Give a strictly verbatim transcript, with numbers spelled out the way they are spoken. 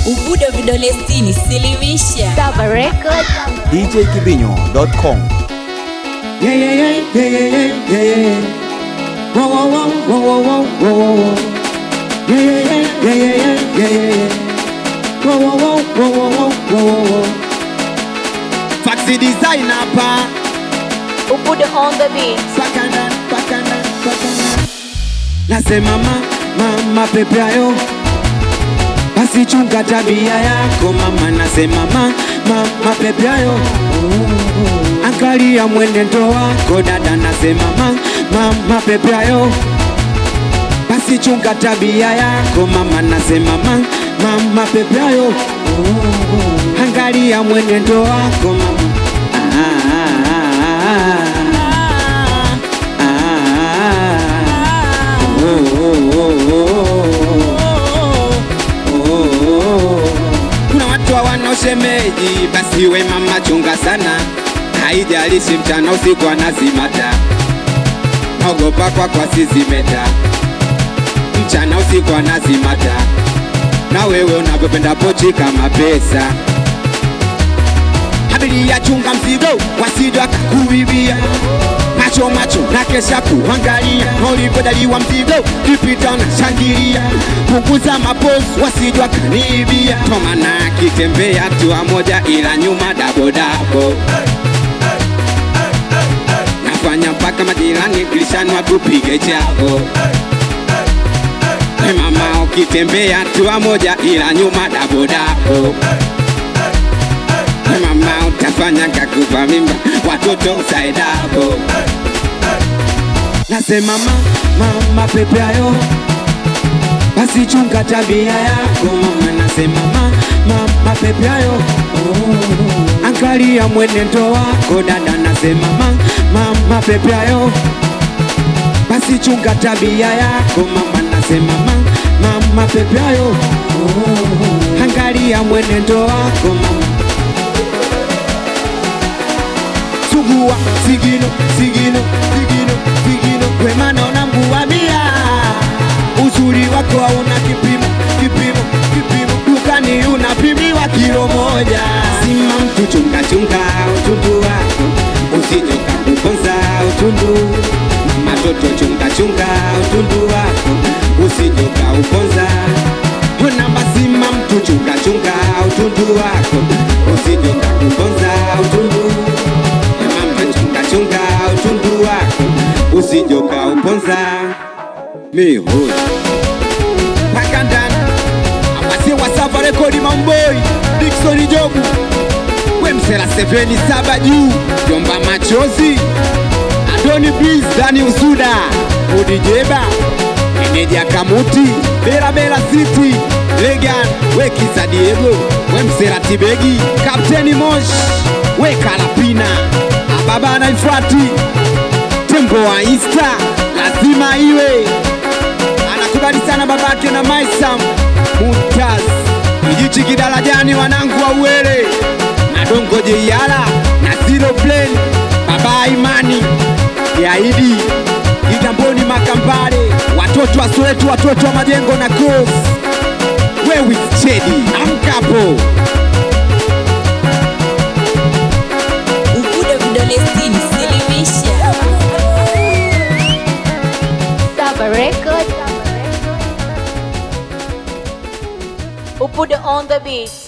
Ubudo vidole sitini silimisha Saba Records D J Kibinyo dot com. Yeah yeah yeah yeah yeah yeah yeah. Whoa whoa whoa whoa whoa whoa whoa. Yeah yeah yeah yeah yeah yeah yeah. Whoa whoa whoa whoa whoa whoa whoa. Faxi design hapa. Ubudo on the beat. Pakana pakana pakana. Nasema mama mama pepe ayo. Basi chunga tabia yako mama, nasema mama mama pepe ayo. Angalia mwenendo wako dada, nasema mama mama pepe ayo. Basi chunga tabia yako mama, nasema mama mama pepe ayo. Angalia mwenendo wako mama. Ah, ah, ah, ah, ah, ah. Oh, oh, oh, oh. Kuna watu hawana shemeji, basi we mama chunga sana. Haijalishi mchana usiku anazimata, naogopa kwa kwa sizimeta. Mchana usiku anazimata, na wewe unavyopenda pochi kama pesa. Abiria chunga mzigo, wasije wakakuibia. Macho macho na kesha kuangalia, ulipodaliwa mzigo kipita na shangilia. Punguza mapozi wasije wakaniibia. Toma na kitembea hatua moja ila nyuma dabo dabo. Nafanya mpaka majirani kilishanwa tupige chako. Hey mama ukitembea hatua moja ila nyuma dabo dabo. Hey mama utafanya kakupa mimba watoto usaidapo. Nasema mama mama pepe ayo. Basi chunga tabia yako mama, nasema mama mama pepe ayo. Oh, angalia mwenendo wako dada, nasema mama mama pepe ayo. Basi chunga tabia yako mama, nasema mama mama pepe ayo. Oh, angalia mwenendo wako mama. Sugua sigino sigino sigino sigino, wema naona mbuabia. Uzuri wako hauna kipimo kipimo kipimo, dukani unapimiwa kilo moja. Sima mtu chunga chunga utundu wako, usije kuponza utundu. Matoto chunga chunga utundu wako, usije kuponza. Ona basi mtu chunga chunga utundu wako, usije kuponza utundu. Mama chunga chunga utundu wako, usije kuponza. Miho Pakandana Abase wa Saba Records Mamboy Dixon Jobu Wemsela Seveni Saba juu Jomba Machozi Adoni Breeze Dani Usuda Odijeba Meneja Kamuti Bela Bela City Legan Wekisa Diego Wemsela Tibegi Kapteni Mosh Weka Lapina Ababa na Ifrati Tembo wa Insta lazima iwe. Anakubali sana babake na Maisam Mutaz Ijichi Kidalajani, wanangu wa Uwele na Dongo Jeyala na Zero Plane. Baba Imani Yaidi Kigamboni Makambare, watoto wa Soweto, watoto wa Majengo na Cross. Wewe Chedi Amkapo Ubudo vidole sitini silimisha Saba Records Ubudo on the beat.